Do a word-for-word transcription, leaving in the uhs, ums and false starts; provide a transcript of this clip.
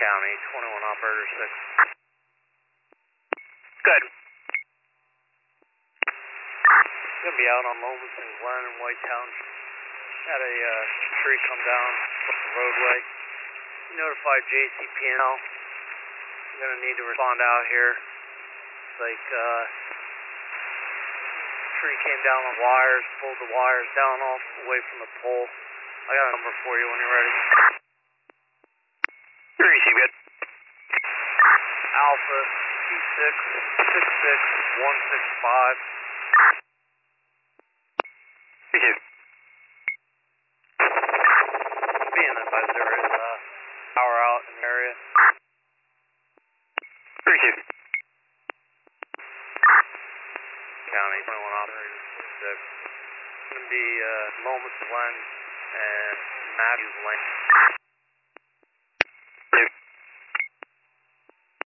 County, twenty-one operator six. Good. Gonna be out on Lomas and Glen and White Township. Had a uh, tree come down off the roadway. Notified J C P N L. You're gonna need to respond out here. It's like uh, tree came down on wires, pulled the wires down off away from the pole. I got a number for you when you're ready. You're easy, good. Alpha two six six six one six five.